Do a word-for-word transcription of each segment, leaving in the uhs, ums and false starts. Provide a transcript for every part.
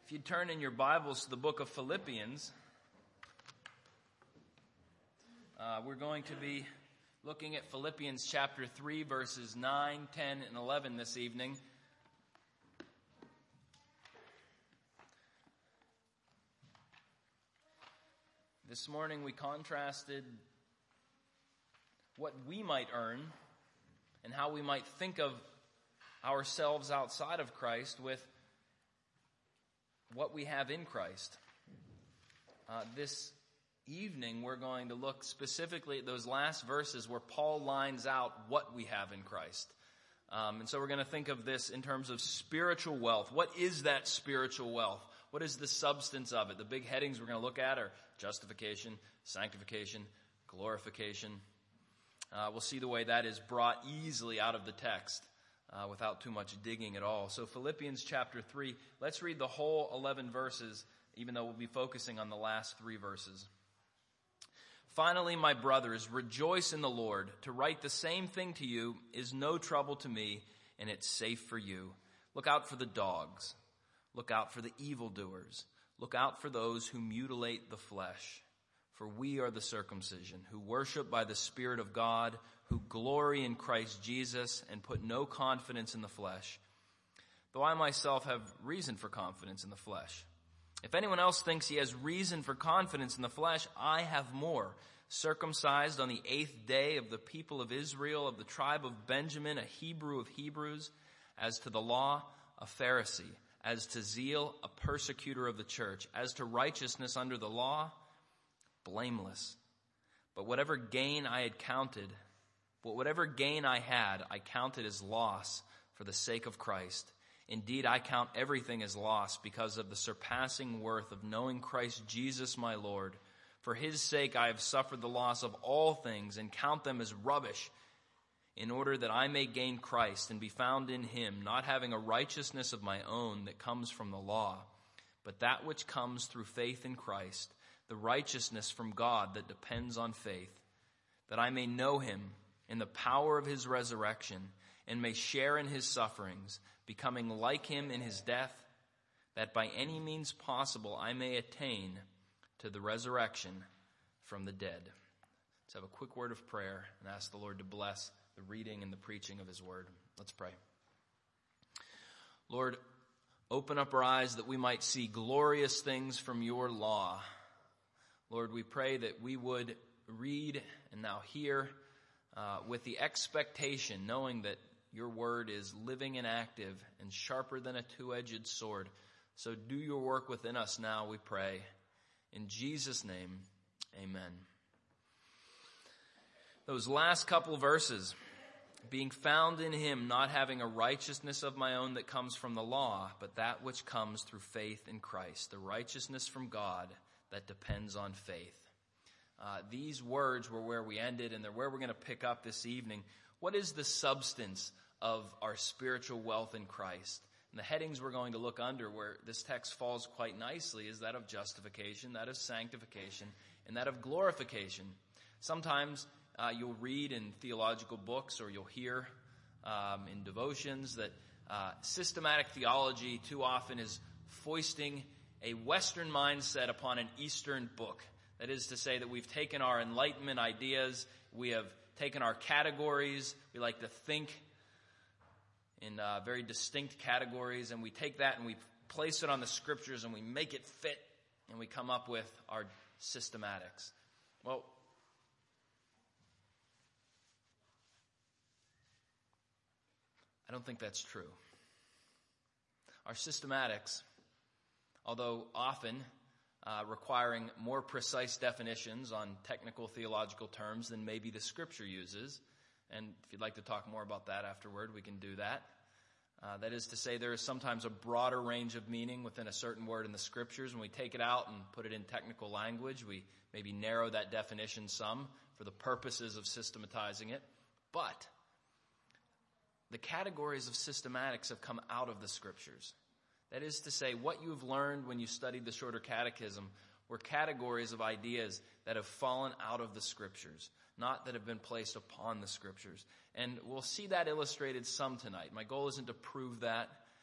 If you turn in your Bibles to the book of Philippians, uh, we're going to be looking at Philippians chapter three, verses nine, ten, and eleven this evening. This morning we contrasted what we might earn and how we might think of ourselves outside of Christ with what we have in Christ. Uh, this evening we're going to look specifically at those last verses where Paul lines out what we have in Christ. Um, and so we're going to think of this in terms of spiritual wealth. What is that spiritual wealth? What is the substance of it? The big headings we're going to look at are justification, sanctification, glorification. Uh, we'll see the way that is brought easily out of the text uh, without too much digging at all. So Philippians chapter three, let's read the whole eleven verses, even though we'll be focusing on the last three verses. Finally, my brothers, rejoice in the Lord. To write the same thing to you is no trouble to me, and it's safe for you. Look out for the dogs. Look out for the evildoers. Look out for those who mutilate the flesh. For we are the circumcision, who worship by the Spirit of God, who glory in Christ Jesus, and put no confidence in the flesh. Though I myself have reason for confidence in the flesh. If anyone else thinks he has reason for confidence in the flesh, I have more. Circumcised on the eighth day of the people of Israel, of the tribe of Benjamin, a Hebrew of Hebrews, as to the law, a Pharisee, as to zeal, a persecutor of the church, as to righteousness under the law, blameless. But whatever gain I had counted, but whatever gain I had, I counted as loss for the sake of Christ. Indeed, I count everything as loss because of the surpassing worth of knowing Christ Jesus my Lord. For his sake I have suffered the loss of all things and count them as rubbish, in order that I may gain Christ and be found in him, not having a righteousness of my own that comes from the law, but that which comes through faith in Christ, the righteousness from God that depends on faith, that I may know him in the power of his resurrection and may share in his sufferings, becoming like him in his death, that by any means possible I may attain to the resurrection from the dead. Let's have a quick word of prayer and ask the Lord to bless the reading and the preaching of his word. Let's pray. Lord, open up our eyes that we might see glorious things from your law. Lord, we pray that we would read and now hear uh, with the expectation, knowing that your word is living and active and sharper than a two-edged sword. So do your work within us now, we pray. In Jesus' name, amen. Those last couple verses, being found in him, not having a righteousness of my own that comes from the law, but that which comes through faith in Christ, the righteousness from God that depends on faith. Uh, these words were where we ended, and they're where we're going to pick up this evening. What is the substance of our spiritual wealth in Christ? And the headings we're going to look under where this text falls quite nicely is that of justification, that of sanctification, and that of glorification. Sometimes uh, you'll read in theological books or you'll hear um, in devotions that uh, systematic theology too often is foisting a Western mindset upon an Eastern book. That is to say that we've taken our Enlightenment ideas, we have taken our categories, we like to think in uh, very distinct categories, and we take that and we place it on the scriptures and we make it fit, and we come up with our systematics. Well, I don't think that's true. Our systematics, although often uh, requiring more precise definitions on technical theological terms than maybe the scripture uses, and if you'd like to talk more about that afterward, we can do that. Uh, that is to say, there is sometimes a broader range of meaning within a certain word in the scriptures. When we take it out and put it in technical language, we maybe narrow that definition some for the purposes of systematizing it. But the categories of systematics have come out of the scriptures. That is to say, what you've learned when you studied the Shorter Catechism were categories of ideas that have fallen out of the scriptures, not that have been placed upon the scriptures. And we'll see that illustrated some tonight. My goal isn't to prove that.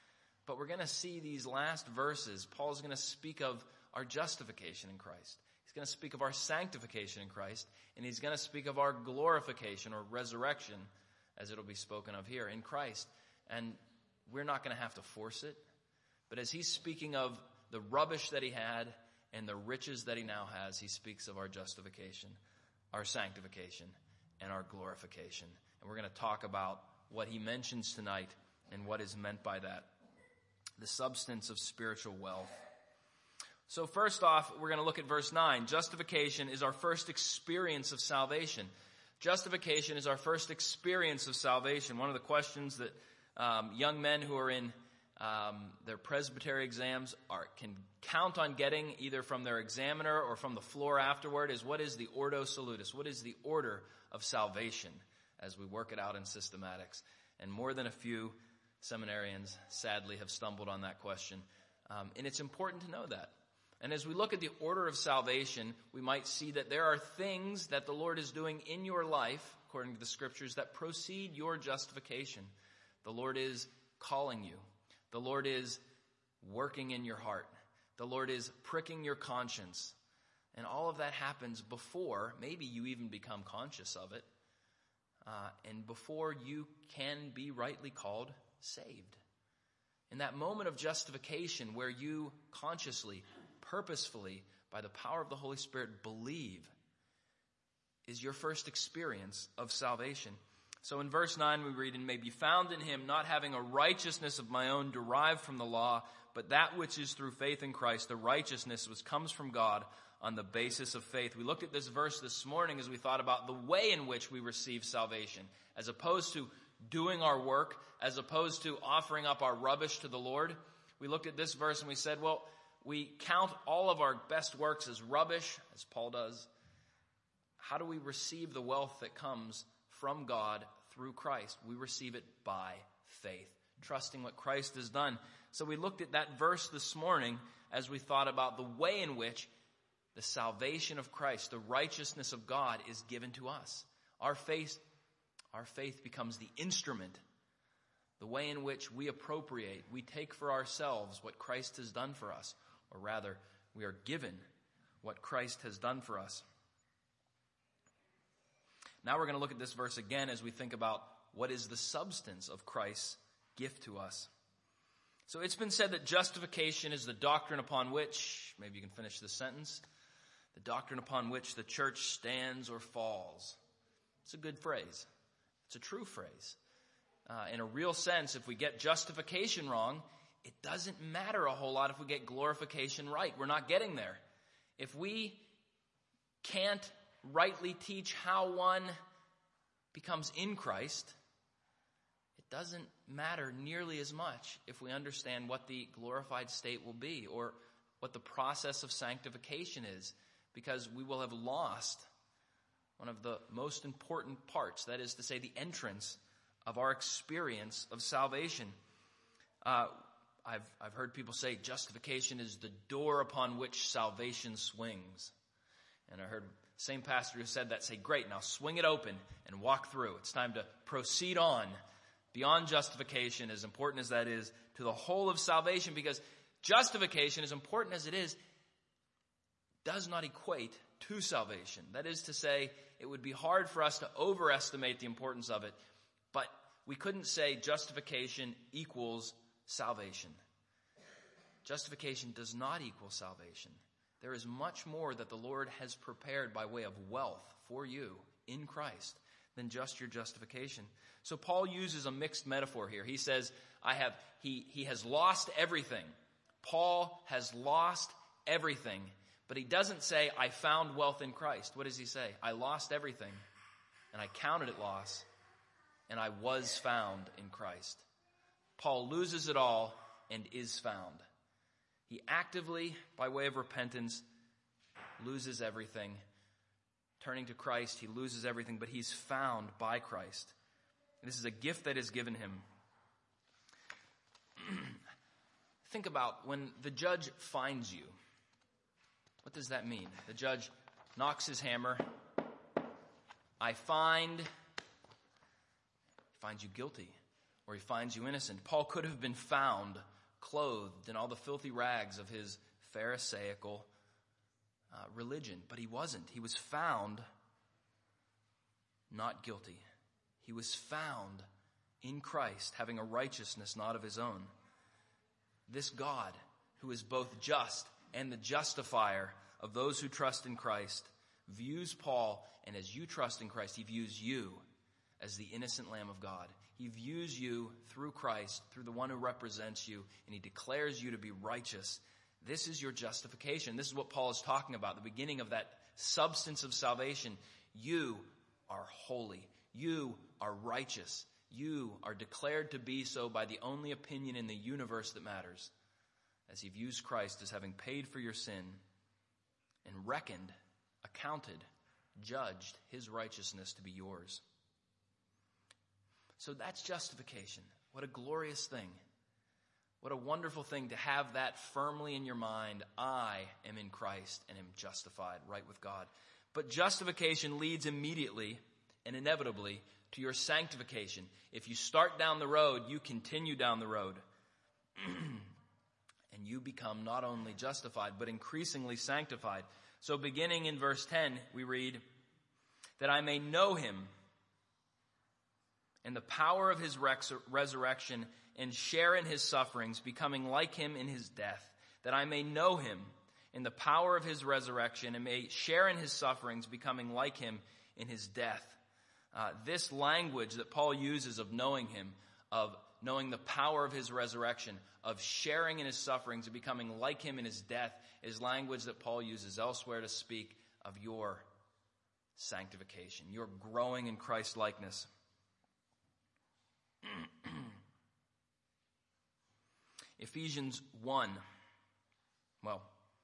But we're going to see these last verses. Paul's going to speak of our justification in Christ. He's going to speak of our sanctification in Christ. And he's going to speak of our glorification or resurrection, as it'll be spoken of here, in Christ. And we're not going to have to force it. But as he's speaking of the rubbish that he had and the riches that he now has, he speaks of our justification, our sanctification, and our glorification. And we're going to talk about what he mentions tonight and what is meant by that. The substance of spiritual wealth. So first off, we're going to look at verse nine. Justification is our first experience of salvation. Justification is our first experience of salvation. One of the questions that um, young men who are in um, their presbytery exams are can count on getting either from their examiner or from the floor afterward is, what is the Ordo Salutis? What is the order of salvation, as we work it out in systematics? And more than a few seminarians, sadly, have stumbled on that question. Um, and it's important to know that. And as we look at the order of salvation, we might see that there are things that the Lord is doing in your life, according to the Scriptures, that precede your justification. The Lord is calling you. The Lord is working in your heart. The Lord is pricking your conscience. And all of that happens before, maybe you even become conscious of it, uh, and before you can be rightly called saved. In that moment of justification where you consciously, purposefully, by the power of the Holy Spirit, believe, is your first experience of salvation. So in verse nine we read, "And may be found in him, not having a righteousness of my own derived from the law, but that which is through faith in Christ, the righteousness which comes from God on the basis of faith." We looked at this verse this morning as we thought about the way in which we receive salvation, as opposed to doing our work, as opposed to offering up our rubbish to the Lord. We looked at this verse and we said, well, we count all of our best works as rubbish, as Paul does. How do we receive the wealth that comes from God through Christ? We receive it by faith, trusting what Christ has done. So we looked at that verse this morning as we thought about the way in which the salvation of Christ, the righteousness of God, is given to us. Our faith, our faith becomes the instrument, the way in which we appropriate, we take for ourselves what Christ has done for us, or rather, we are given what Christ has done for us. Now we're going to look at this verse again as we think about what is the substance of Christ's gift to us. So it's been said that justification is the doctrine upon which, maybe you can finish this sentence, the doctrine upon which the church stands or falls. It's a good phrase. It's a true phrase. Uh, in a real sense, if we get justification wrong, it doesn't matter a whole lot if we get glorification right. We're not getting there. If we can't rightly teach how one becomes in Christ, it doesn't matter nearly as much if we understand what the glorified state will be or what the process of sanctification is, because we will have lost one of the most important parts, that is to say, the entrance of our experience of salvation. Uh, I've, I've heard people say justification is the door upon which salvation swings. And I heard the same pastor who said that say, great, now swing it open and walk through. It's time to proceed on beyond justification, as important as that is, to the whole of salvation, because justification, as important as it is, does not equate to salvation. That is to say, it would be hard for us to overestimate the importance of it, but we couldn't say justification equals salvation. Justification does not equal salvation. There is much more that the Lord has prepared by way of wealth for you in Christ than just your justification. So Paul uses a mixed metaphor here. He says, I have, he, he has lost everything. Paul has lost everything. But he doesn't say, I found wealth in Christ. What does he say? I lost everything, and I counted it loss, and I was found in Christ. Paul loses it all and is found. He actively, by way of repentance, loses everything. Turning to Christ, he loses everything, but he's found by Christ. This is a gift that is given him. Think about when the judge finds you. What does that mean? The judge knocks his hammer. I find, he finds you guilty, or he finds you innocent. Paul could have been found clothed in all the filthy rags of his Pharisaical uh, religion. But he wasn't. He was found not guilty. He was found in Christ, having a righteousness not of his own. This God, who is both just and the justifier of those who trust in Christ, views Paul, and as you trust in Christ, he views you as the innocent Lamb of God. He views you through Christ, through the one who represents you, and he declares you to be righteous. This is your justification. This is what Paul is talking about, the beginning of that substance of salvation. You are holy. You are righteous. You are declared to be so by the only opinion in the universe that matters, as he views Christ as having paid for your sin and reckoned, accounted, judged his righteousness to be yours. So that's justification. What a glorious thing. What a wonderful thing to have that firmly in your mind. I am in Christ and am justified right with God. But justification leads immediately and inevitably to your sanctification. If you start down the road, you continue down the road. And you become not only justified, but increasingly sanctified. So beginning in verse ten, we read, that I may know him and the power of his resurrection and share in his sufferings, becoming like him in his death, that I may know him in the power of his resurrection and may share in his sufferings, becoming like him in his death. Uh, this language that Paul uses of knowing him, of knowing the power of his resurrection, of sharing in his sufferings and becoming like him in his death, is language that Paul uses elsewhere to speak of your sanctification, your growing in Christ likeness. Ephesians one. Well,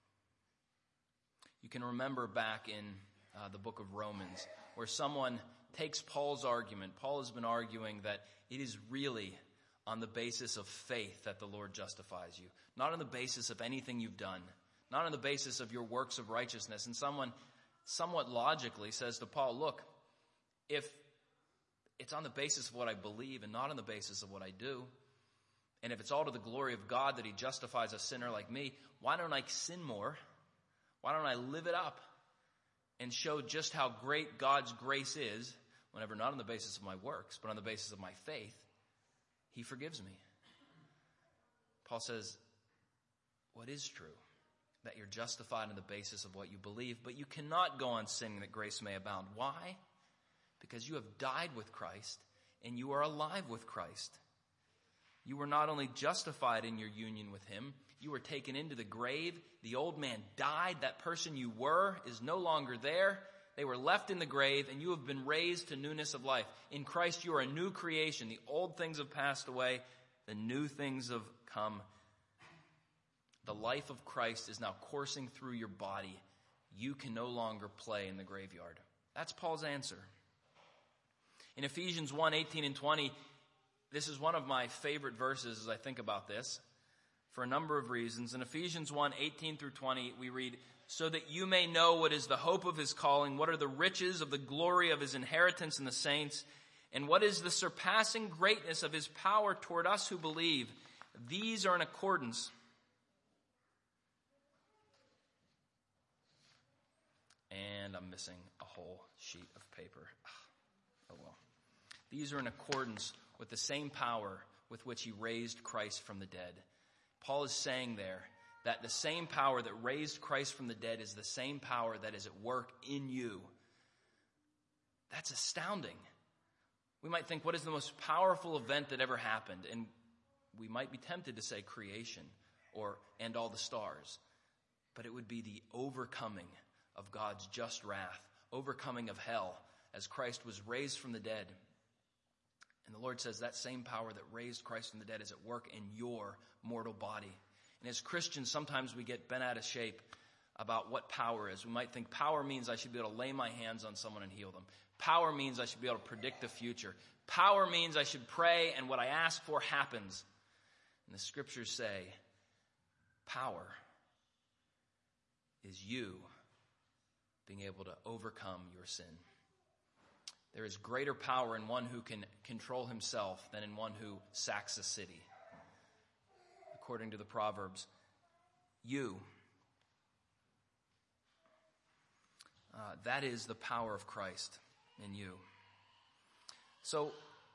you can remember back in uh, the book of Romans where someone takes Paul's argument. Paul has been arguing that it is really on the basis of faith that the Lord justifies you, not on the basis of anything you've done, not on the basis of your works of righteousness. And someone somewhat logically says to Paul, look, if it's on the basis of what I believe and not on the basis of what I do, and if it's all to the glory of God that he justifies a sinner like me, why don't I sin more? Why don't I live it up and show just how great God's grace is, whenever not on the basis of my works, but on the basis of my faith, he forgives me. Paul says, what is true? That you're justified on the basis of what you believe, but you cannot go on sinning that grace may abound. Why? Because you have died with Christ and you are alive with Christ. You were not only justified in your union with him, you were taken into the grave. The old man died. That person you were is no longer there. They were left in the grave, and you have been raised to newness of life. In Christ you are a new creation. The old things have passed away. The new things have come. The life of Christ is now coursing through your body. You can no longer play in the graveyard. That's Paul's answer. In Ephesians one, eighteen and twenty, this is one of my favorite verses as I think about this, for a number of reasons. In Ephesians one, eighteen through twenty, we read, so that you may know what is the hope of his calling, what are the riches of the glory of his inheritance in the saints, and what is the surpassing greatness of his power toward us who believe. These are in accordance. And I'm missing a whole sheet of paper. Oh well. These are in accordance with the same power with which he raised Christ from the dead. Paul is saying there that the same power that raised Christ from the dead is the same power that is at work in you. That's astounding. We might think, what is the most powerful event that ever happened? And we might be tempted to say creation or and all the stars. But it would be the overcoming of God's just wrath, overcoming of hell as Christ was raised from the dead. And the Lord says that same power that raised Christ from the dead is at work in your mortal body. And as Christians, sometimes we get bent out of shape about what power is. We might think power means I should be able to lay my hands on someone and heal them. Power means I should be able to predict the future. Power means I should pray and what I ask for happens. And the scriptures say, power is you being able to overcome your sin. There is greater power in one who can control himself than in one who sacks a city. according to the Proverbs. You. Uh, that is the power of Christ in you. So,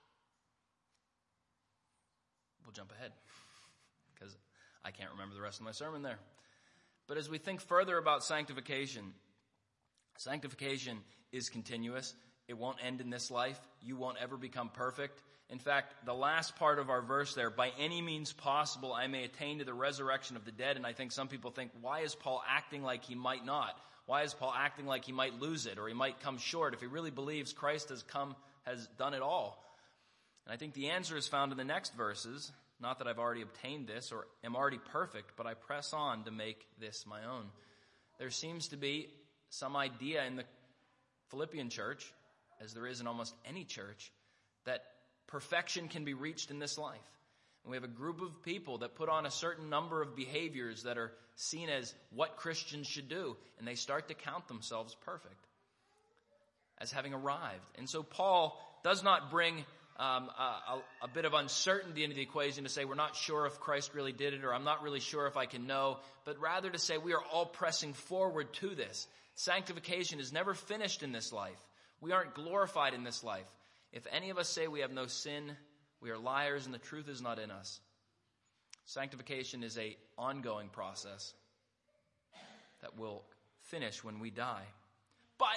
we'll jump ahead because I can't remember the rest of my sermon there. But as we think further about sanctification, sanctification is continuous. It won't end in this life. You won't ever become perfect. In fact, the last part of our verse there, by any means possible, I may attain to the resurrection of the dead. And I think some people think, why is Paul acting like he might not? Why is Paul acting like he might lose it or he might come short if he really believes Christ has come, has done it all? And I think the answer is found in the next verses. Not that I've already obtained this or am already perfect, but I press on to make this my own. There seems to be some idea in the Philippian church, as there is in almost any church, that perfection can be reached in this life. And we have a group of people that put on a certain number of behaviors that are seen as what Christians should do, and they start to count themselves perfect, as having arrived. And so Paul does not bring um, a, a, a bit of uncertainty into the equation to say we're not sure if Christ really did it, or I'm not really sure if I can know, but rather to say we are all pressing forward to this. Sanctification is never finished in this life. We aren't glorified in this life. If any of us say we have no sin, we are liars and the truth is not in us. Sanctification is an ongoing process that will finish when we die. But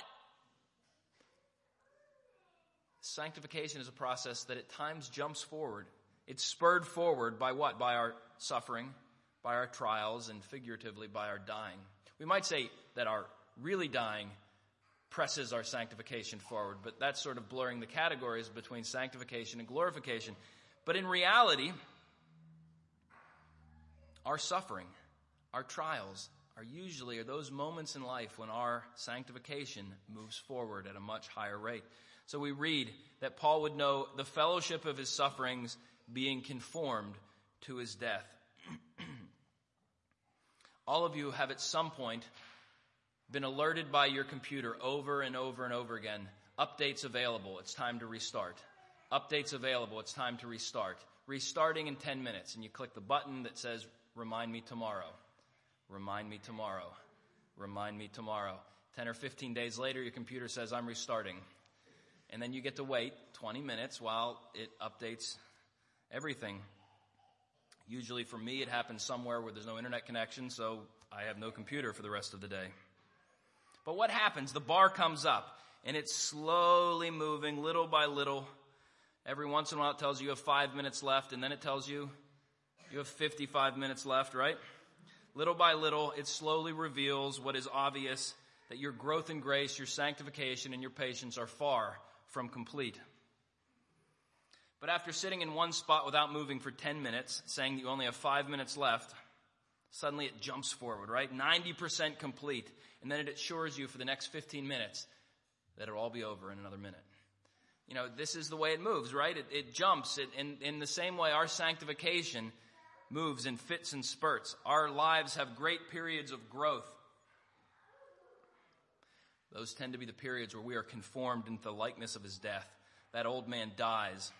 sanctification is a process that at times jumps forward. It's spurred forward by what? By our suffering, by our trials, and figuratively by our dying. We might say that our really dying presses our sanctification forward, but that's sort of blurring the categories between sanctification and glorification. But in reality, our suffering, our trials, are usually are those moments in life when our sanctification moves forward at a much higher rate. So we read that Paul would know the fellowship of his sufferings being conformed to his death. All of you have at some point been alerted by your computer over and over and over again. Updates available, it's time to restart. Updates available, it's time to restart. Restarting in ten minutes, and you click the button that says, remind me tomorrow. Remind me tomorrow. Remind me tomorrow. ten or fifteen days later, your computer says, I'm restarting. And then you get to wait twenty minutes while it updates everything. Usually for me, it happens somewhere where there's no internet connection, so I have no computer for the rest of the day. But what happens? The bar comes up, and it's slowly moving little by little. Every once in a while it tells you you have five minutes left, and then it tells you you have fifty-five minutes left, right? Little by little, it slowly reveals what is obvious, that your growth in grace, your sanctification, and your patience are far from complete. But after sitting in one spot without moving for ten minutes, saying that you only have five minutes left, suddenly it jumps forward, right? ninety percent complete. And then it assures you for the next fifteen minutes that it'll all be over in another minute. You know, this is the way it moves, right? It, it jumps. It, in, in the same way, our sanctification moves in fits and spurts. Our lives have great periods of growth. Those tend to be the periods where we are conformed into the likeness of his death. That old man dies.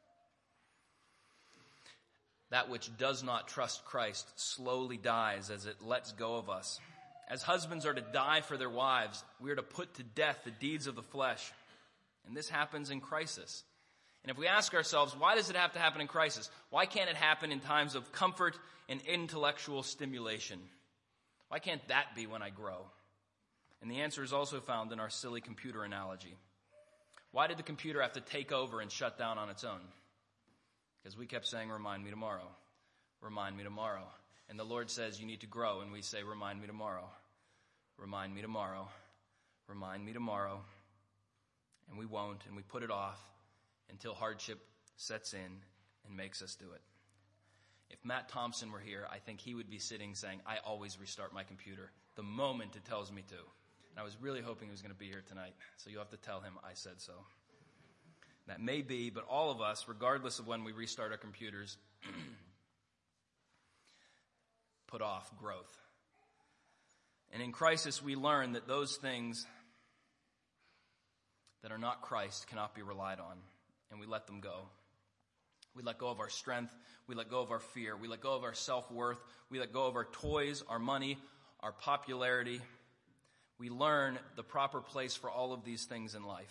That which does not trust Christ slowly dies as it lets go of us. As husbands are to die for their wives, we are to put to death the deeds of the flesh. And this happens in crisis. And if we ask ourselves, why does it have to happen in crisis? Why can't it happen in times of comfort and intellectual stimulation? Why can't that be when I grow? And the answer is also found in our silly computer analogy. Why did the computer have to take over and shut down on its own? Because we kept saying, remind me tomorrow. Remind me tomorrow. And the Lord says, you need to grow. And we say, remind me tomorrow. Remind me tomorrow. Remind me tomorrow. And we won't, and we put it off until hardship sets in and makes us do it. If Matt Thompson were here, I think he would be sitting saying, I always restart my computer the moment it tells me to. And I was really hoping he was going to be here tonight. So you'll have to tell him I said so. That may be, but all of us, regardless of when we restart our computers, put off growth. And in crisis, we learn that those things that are not Christ cannot be relied on, and we let them go. We let go of our strength. We let go of our fear. We let go of our self-worth. We let go of our toys, our money, our popularity. We learn the proper place for all of these things in life,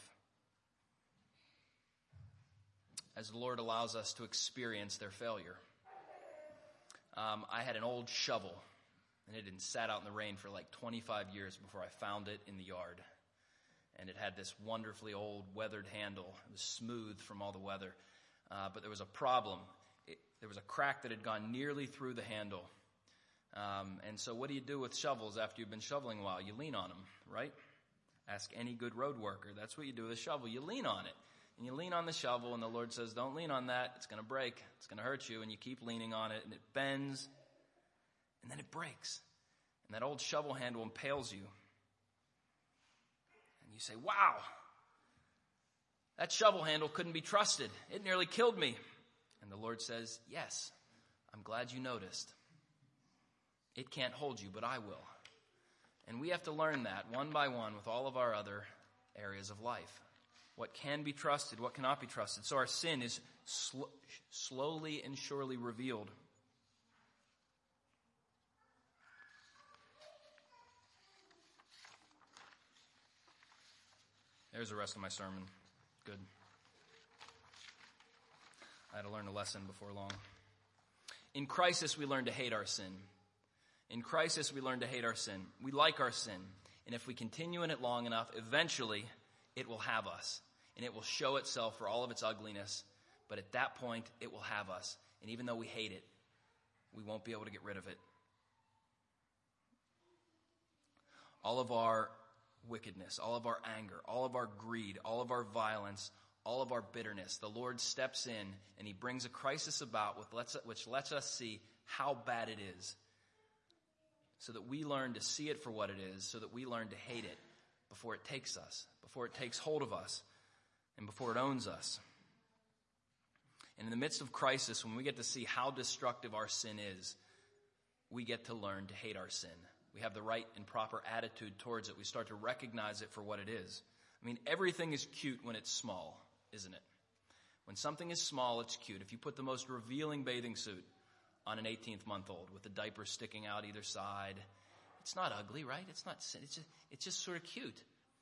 as the Lord allows us to experience their failure. Um, I had an old shovel, and it had sat out in the rain for like twenty-five years before I found it in the yard. And it had this wonderfully old weathered handle. It was smooth from all the weather. Uh, but there was a problem. It, there was a crack that had gone nearly through the handle. Um, and so what do you do with shovels after you've been shoveling a while? You lean on them, right? Ask any good road worker. That's what you do with a shovel. You lean on it. And you lean on the shovel, and the Lord says, don't lean on that. It's going to break. It's going to hurt you. And you keep leaning on it, and it bends, and then it breaks. And that old shovel handle impales you. And you say, wow, that shovel handle couldn't be trusted. It nearly killed me. And the Lord says, yes, I'm glad you noticed. It can't hold you, but I will. And we have to learn that one by one with all of our other areas of life. What can be trusted, what cannot be trusted. So our sin is sl- slowly and surely revealed. There's the rest of my sermon. Good. I had to learn a lesson before long. In crisis, we learn to hate our sin. In crisis, we learn to hate our sin. We like our sin. And if we continue in it long enough, eventually it will have us. And it will show itself for all of its ugliness. But at that point, it will have us. And even though we hate it, we won't be able to get rid of it. All of our wickedness, all of our anger, all of our greed, all of our violence, all of our bitterness, the Lord steps in and he brings a crisis about with lets, which lets us see how bad it is, so that we learn to see it for what it is, so that we learn to hate it before it takes us, before it takes hold of us, and before it owns us. And in the midst of crisis, when we get to see how destructive our sin is, we get to learn to hate our sin. We have the right and proper attitude towards it. We start to recognize it for what it is. I mean, everything is cute when it's small, isn't it? When something is small, it's cute. If you put the most revealing bathing suit on an eighteenth-month-old with the diaper sticking out either side, it's not ugly, right? It's not. It's just, it's just sort of cute.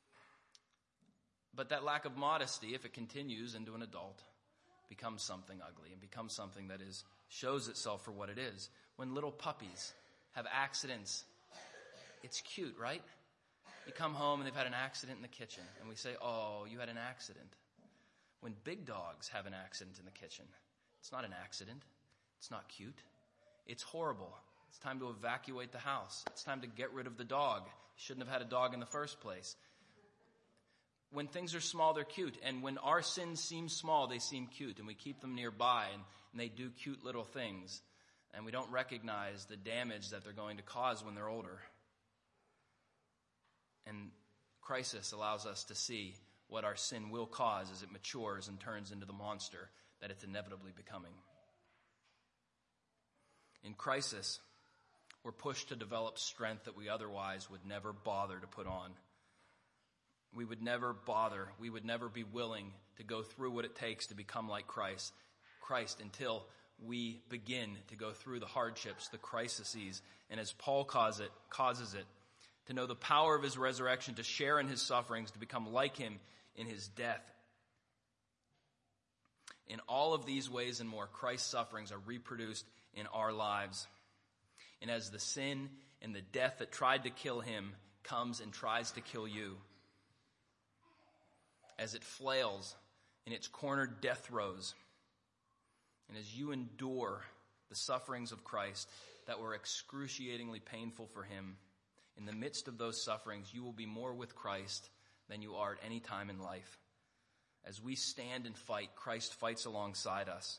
But that lack of modesty, if it continues into an adult, becomes something ugly and becomes something that is shows itself for what it is. When little puppies have accidents, it's cute, right? You come home and they've had an accident in the kitchen, and we say, oh, you had an accident. When big dogs have an accident in the kitchen, it's not an accident. It's not cute. It's horrible. It's time to evacuate the house. It's time to get rid of the dog. You shouldn't have had a dog in the first place. When things are small, they're cute. And when our sins seem small, they seem cute. And we keep them nearby, and, and they do cute little things. And we don't recognize the damage that they're going to cause when they're older. And crisis allows us to see what our sin will cause as it matures and turns into the monster that it's inevitably becoming. In crisis, we're pushed to develop strength that we otherwise would never bother to put on. We would never bother, we would never be willing to go through what it takes to become like Christ, Christ until we begin to go through the hardships, the crises, and as Paul calls it, causes it, to know the power of his resurrection, to share in his sufferings, to become like him in his death. In all of these ways and more, Christ's sufferings are reproduced in our lives. And as the sin and the death that tried to kill him comes and tries to kill you, as it flails in its cornered death throes, and as you endure the sufferings of Christ that were excruciatingly painful for him, in the midst of those sufferings, you will be more with Christ than you are at any time in life. As we stand and fight, Christ fights alongside us.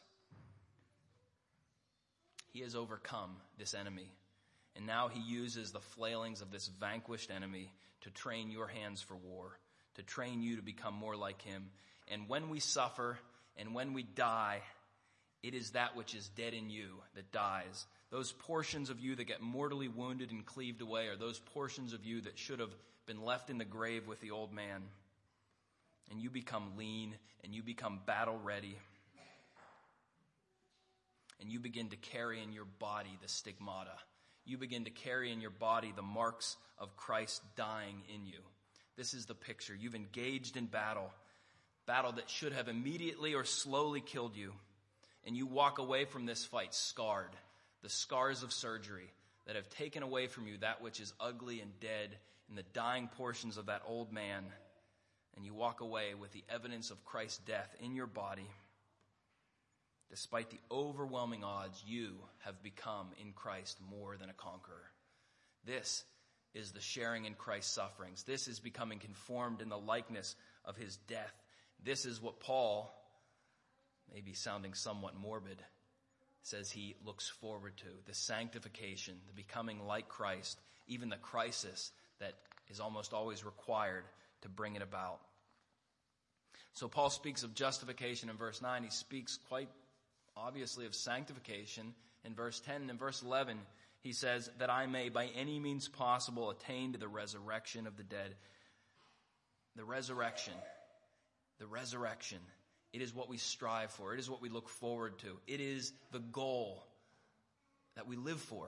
He has overcome this enemy, and now he uses the flailings of this vanquished enemy to train your hands for war, to train you to become more like him. And when we suffer and when we die, it is that which is dead in you that dies. Those portions of you that get mortally wounded and cleaved away are those portions of you that should have been left in the grave with the old man. And you become lean and you become battle ready. and you begin to carry in your body the stigmata. You begin to carry in your body the marks of Christ dying in you. This is the picture. You've engaged in battle, battle that should have immediately or slowly killed you. And you walk away from this fight scarred, the scars of surgery that have taken away from you that which is ugly and dead in the dying portions of that old man. And you walk away with the evidence of Christ's death in your body. Despite the overwhelming odds, you have become in Christ more than a conqueror. This is the sharing in Christ's sufferings. This is becoming conformed in the likeness of his death. This is what Paul, maybe sounding somewhat morbid, says he looks forward to. The sanctification, the becoming like Christ, even the crisis that is almost always required to bring it about. So Paul speaks of justification in verse nine. He speaks quite obviously of sanctification in verse ten. And in verse eleven, he says, that I may by any means possible attain to the resurrection of the dead. The resurrection. The resurrection. It is what we strive for. It is what we look forward to. It is the goal that we live for.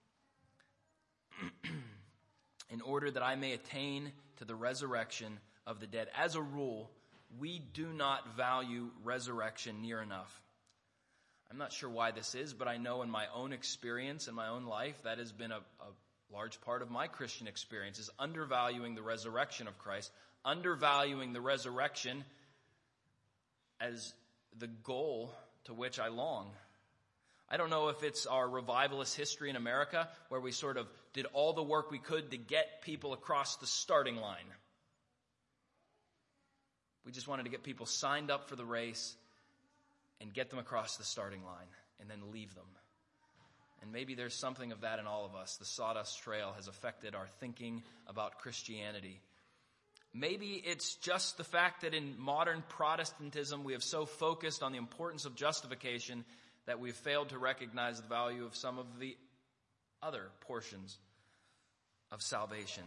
In order that I may attain to the resurrection of the dead. As a rule, we do not value resurrection near enough. I'm not sure why this is, but I know in my own experience, in my own life, that has been a, a large part of my Christian experience, is undervaluing the resurrection of Christ, undervaluing the resurrection as the goal to which I long. I don't know if it's our revivalist history in America, where we sort of did all the work we could to get people across the starting line. We just wanted to get people signed up for the race and get them across the starting line and then leave them. And maybe there's something of that in all of us. The Sawdust Trail has affected our thinking about Christianity. Maybe it's just the fact that in modern Protestantism we have so focused on the importance of justification that we've failed to recognize the value of some of the other portions of salvation.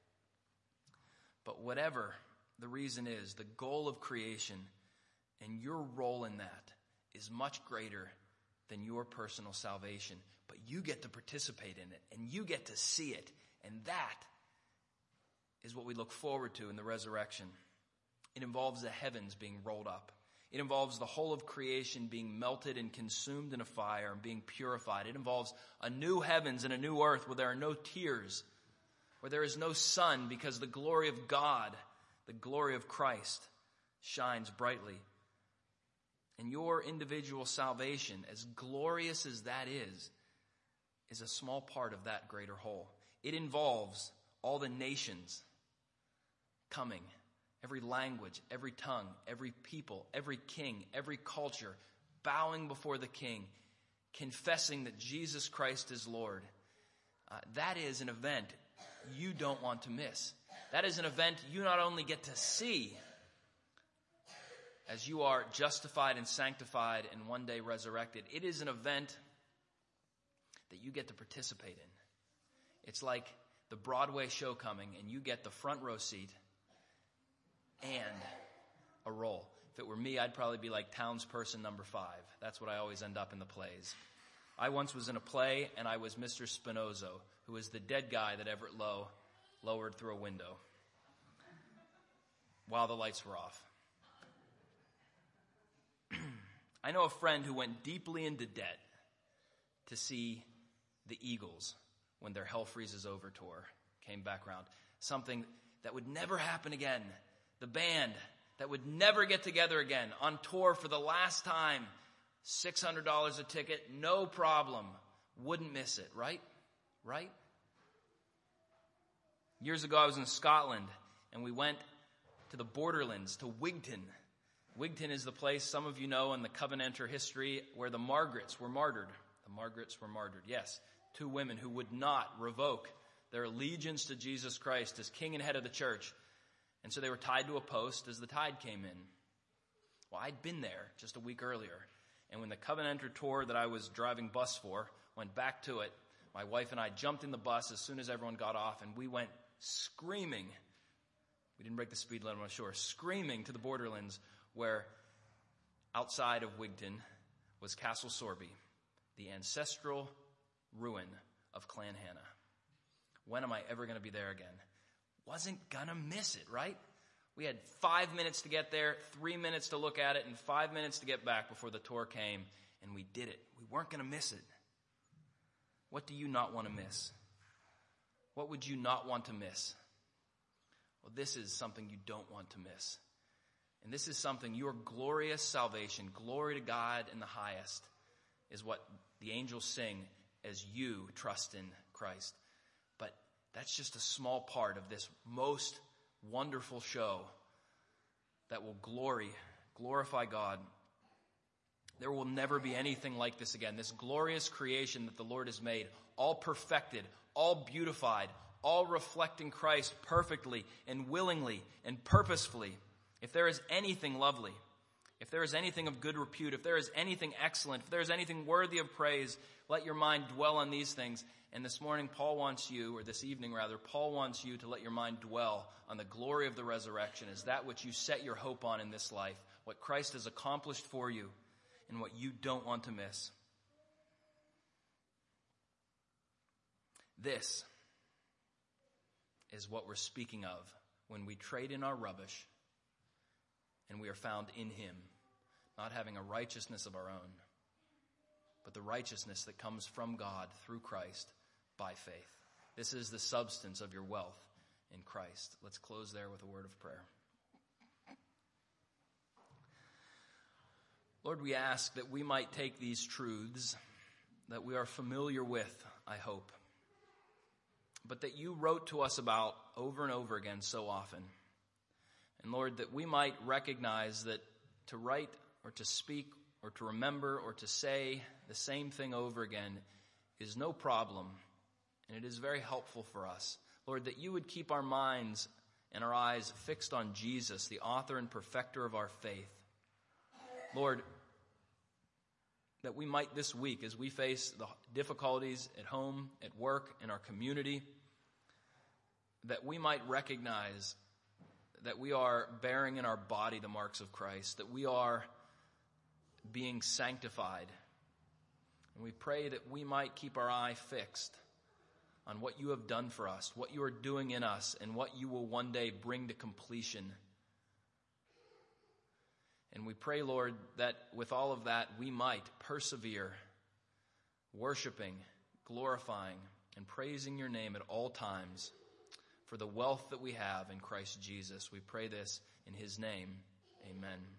But whatever the reason is, the goal of creation and your role in that is much greater than your personal salvation. But you get to participate in it, and you get to see it, and that is what we look forward to in the resurrection. It involves the heavens being rolled up. It involves the whole of creation being melted and consumed in a fire and being purified. It involves a new heavens and a new earth where there are no tears, where there is no sun, because the glory of God, the glory of Christ, shines brightly. And your individual salvation, as glorious as that is, is a small part of that greater whole. It involves all the nations coming, every language, every tongue, every people, every king, every culture, bowing before the King, confessing that Jesus Christ is Lord. Uh, that is an event you don't want to miss. That is an event you not only get to see as you are justified and sanctified and one day resurrected, it is an event that you get to participate in. It's like the Broadway show coming, and you get the front row seat and a role. If it were me, I'd probably be like townsperson number five. That's what I always end up in the plays. I once was in a play, and I was Mister Spinozo, who was the dead guy that Everett Lowe lowered through a window while the lights were off. I know a friend who went deeply into debt to see the Eagles when their Hell Freezes Over tour came back around. Something that would never happen again. The band that would never get together again on tour for the last time. six hundred dollars a ticket, no problem. Wouldn't miss it, right? Right? Years ago I was in Scotland, and we went to the borderlands, to Wigton. Wigton is the place, some of you know in the Covenanter history, where the Margarets were martyred. The Margarets were martyred, yes. Two women who would not revoke their allegiance to Jesus Christ as king and head of the church. And so they were tied to a post as the tide came in. Well, I'd been there just a week earlier. And when the Covenanter tour that I was driving bus for went back to it, my wife and I jumped in the bus as soon as everyone got off, and we went screaming. We didn't break the speed limit on shore. Screaming to the borderlands, where outside of Wigton was Castle Sorby. the ancestral ruin of Clan Hannah. When am I ever going to be there again? Wasn't going to miss it, right? We had five minutes to get there, three minutes to look at it, and five minutes to get back before the tour came, and we did it. We weren't going to miss it. What do you not want to miss? What would you not want to miss? Well, this is something you don't want to miss. And this is something, your glorious salvation, glory to God in the highest, is what the angels sing as you trust in Christ. But that's just a small part of this most wonderful show that will glory, glorify God. There will never be anything like this again. This glorious creation that the Lord has made, all perfected, all beautified, all reflecting Christ perfectly and willingly and purposefully. If there is anything lovely, if there is anything of good repute, if there is anything excellent, if there is anything worthy of praise, let your mind dwell on these things. And this morning, Paul wants you, or this evening rather, Paul wants you to let your mind dwell on the glory of the resurrection as that which you set your hope on in this life, what Christ has accomplished for you, and what you don't want to miss. This is what we're speaking of when we trade in our rubbish and we are found in him, not having a righteousness of our own, but the righteousness that comes from God through Christ by faith. This is the substance of your wealth in Christ. Let's close there with a word of prayer. Lord, we ask that we might take these truths that we are familiar with, I hope, but that you wrote to us about over and over again so often. And Lord, that we might recognize that to write or to speak or to remember or to say the same thing over again is no problem, and it is very helpful for us. Lord, that you would keep our minds and our eyes fixed on Jesus, the author and perfecter of our faith. Lord, that we might this week, as we face the difficulties at home, at work, in our community, that we might recognize that we are bearing in our body the marks of Christ, that we are being sanctified. And we pray that we might keep our eye fixed on what you have done for us, what you are doing in us, and what you will one day bring to completion. And we pray, Lord, that with all of that, we might persevere, worshiping, glorifying, and praising your name at all times for the wealth that we have in Christ Jesus. We pray this in his name. Amen.